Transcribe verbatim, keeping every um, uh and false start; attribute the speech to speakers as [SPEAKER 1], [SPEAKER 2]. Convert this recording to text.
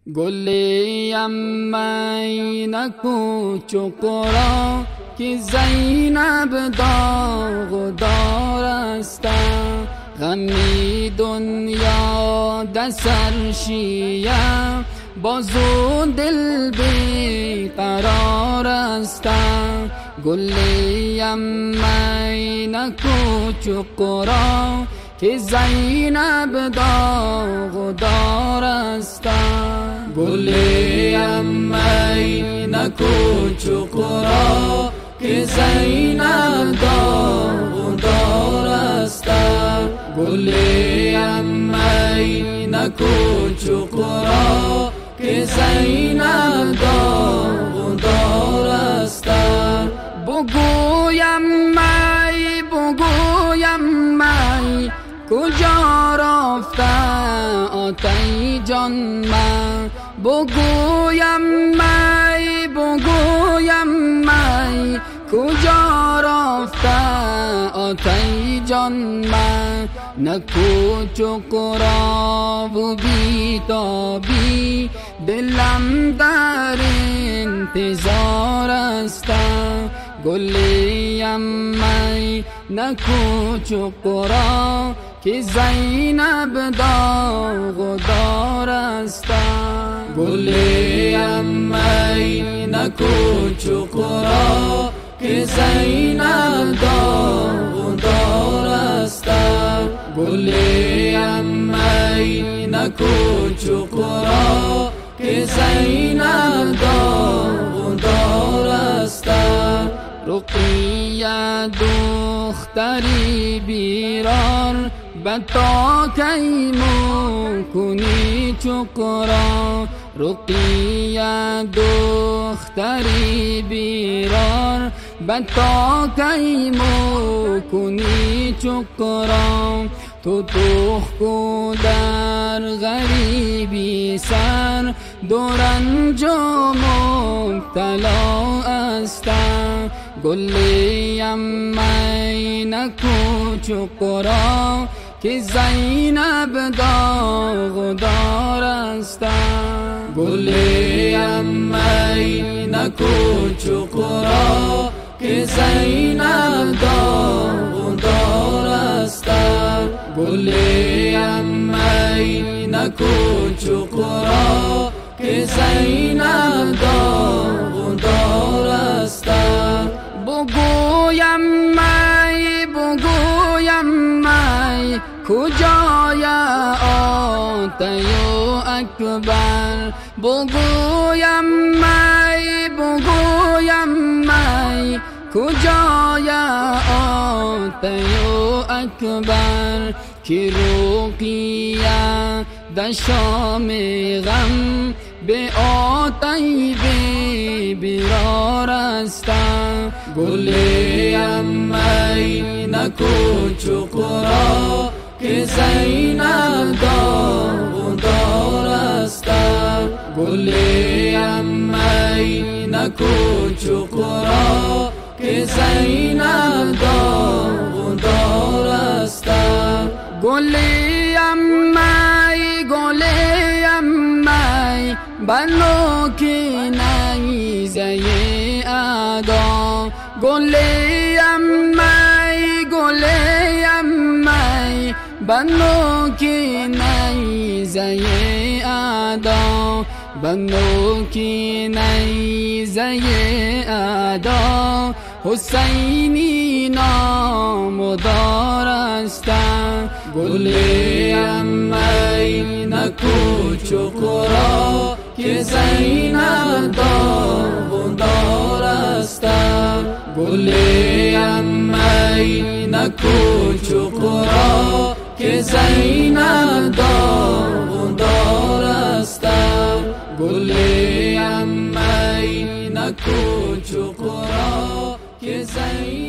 [SPEAKER 1] گلیم مینکو چقرا که زینب داغدار است، غمی دنیا دسر شیه بازو دل بیقرار است. گلیم مینکو چقرا که زینب داغدار است.
[SPEAKER 2] گلیم مینکو چقرا که زینب داغدار است. گلیم مینکو چقرا که زینب داغدار است.
[SPEAKER 1] بگویم می بگویم می کجا رفته آتش جان من، بگویم می بگویم می کجا رفته آتش جان من. نکو چقرا و بیتابی دلم در انتظار است. گلیم می نکو چقرا که زینب داغدار است.
[SPEAKER 2] گلیم می نکو چقرا که زینب داغدار است. گلیم می نکو چقرا که زینب داغدار است.
[SPEAKER 1] رقیه دختری بیرار بتا کی کنی چقرا، رقیه دختری بیرار بتا کی کنی چقرا. تو توخ کو در غریبی سر دورنج و مبتلا است. گلیم می نکو چقرا که زینب داغدار است.
[SPEAKER 2] گلیم می نکو چقرا که زینب داغدار است. گلیم می نکو چقرا که زینب داغدار است.
[SPEAKER 1] بگویم می بگویم می کجای آتش اکبر، بگویم می بگویم می کجای آتش اکبر. که رقیه در شام غم به آتش بیرار است.
[SPEAKER 2] گلیم می نکو چقرا که زینب داغدار است. گلیم می نکو چقرا که زینب داغدار است.
[SPEAKER 1] گلیم می گلیم می بنو که نیزه ادا، گلیم می گلیم می بنو که نیزه ادا، بنو که نیزه ادا حسینی نامدار است.
[SPEAKER 2] گلیم می نکو چقرا که زینب داغدار است. گلیم می نکو چقرا که زینب داغدار است. گلیم می نکو چقرا که زینب